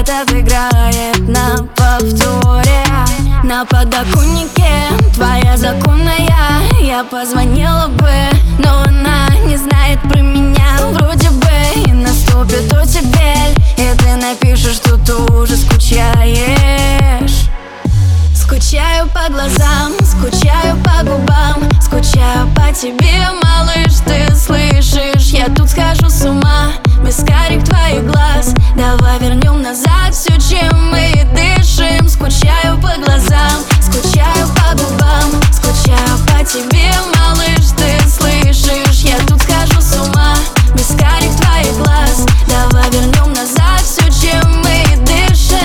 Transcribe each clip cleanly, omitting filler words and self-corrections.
этот играет на повторе. На подоконнике твоя законная. Я позвонила бы, но она не знает про меня вроде бы. И наступит оттепель, и ты напишешь, что тоже скучаешь. Скучаю по глазам, скучаю по губам, скучаю по тебе, малыш, ты слышишь? Я тут схожу с ума, без карих твоих глаз. Давай вернем назад все, чем мы дышим. Скучаю по глазам, скучаю по губам, скучаю по тебе, малыш, ты слышишь? Я тут схожу с ума, без карих твоих глаз. Давай вернем назад все, чем мы дышим.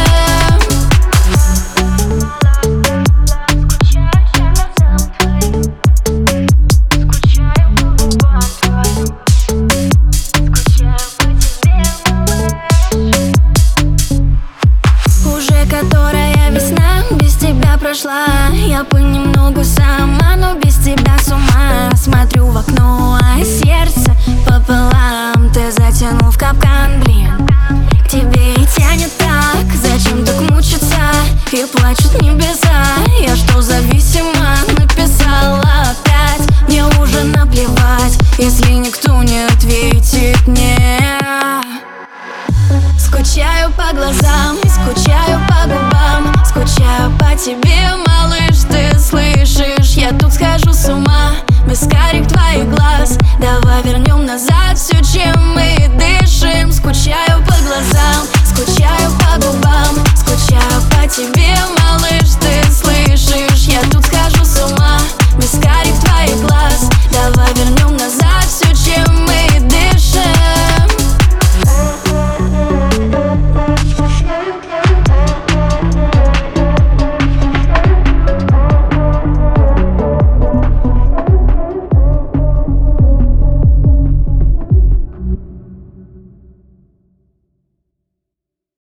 Которая весна без тебя прошла. Я понемногу сама, но без тебя с ума. Смотрю в окно, а сердце пополам. Ты затянул в капкан, блин. К тебе и тянет так. Зачем так мучиться? И плачут небеса. Я что, зависима? Написала опять. Мне уже наплевать, если никто не ответит мне. Скучаю по глазам, скучаю по губам, скучаю по тебе, малыш, ты слышишь? Я тут схожу с ума, без карих твоих глаз. Давай вернем назад все, чем мы дышим. Скучаю по глазам, скучаю по губам, скучаю по тебе, малыш.